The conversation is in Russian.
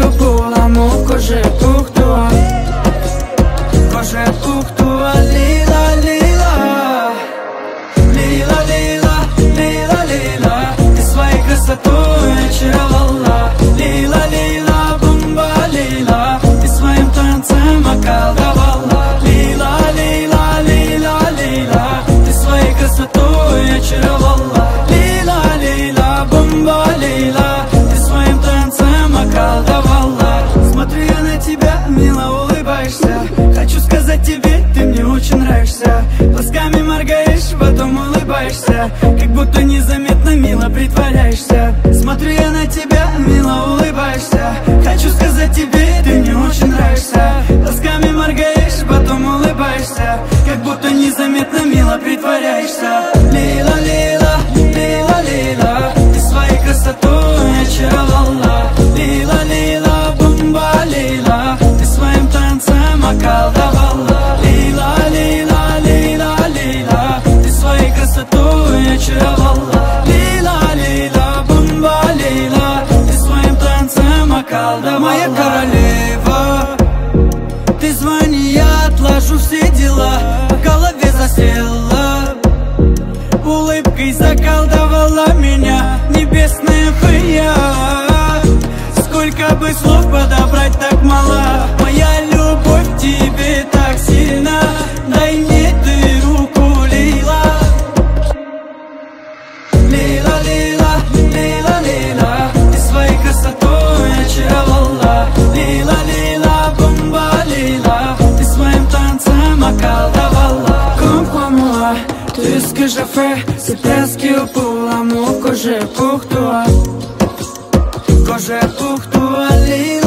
pula mu kože puhtua, kože puhtua. Lila, lila, lila, lila, lila, lila, ты своей красотой очаровала. Лила, лила, бомба, лила, ты своим танцем околдовала. Лила, лила, лила, лила, ты своей красотой очаровала. Лила, лила, бомба, лила, ты своим танцем околдовала. Смотрю я на тебя, мило улыбаешься. Хочу сказать тебе, ты мне очень нравишься. Глазками моргаешь, потом улыбаешься, как будто незаметно мило притворяешься. Смотрю я на тебя, мило улыбаешься. Хочу сказать тебе, ты мне очень нравишься. Глазками моргаешь, потом улыбаешься, как будто незаметно мило притворяешься. Лила, лила, лила, лила, ты своей красотой очаровала. Лила, лила, бомба, лила, ты своим танцем околдовала. Лила, лила, лила, лила, ты своей красотой очаровала. Лила, лила, бомба, лила, ты своим танцем околдовала. Моя королева, ты звони, я отложу все дела. В голове засела, улыбкой заколдовала меня небесная фея. Сколько бы слов подобрать, так мало. Моя любовь к тебе так сильна. Дай мне ты руку, Лила. Лила, лила, лила, лила, ты своей красотой очаровала. Лила, lila, bomba, lila, ты своим танцем околдовала. Comprends-moi, tu es ce que je fais, c'est presque pour l'amour que j'ai pour toi, Lila.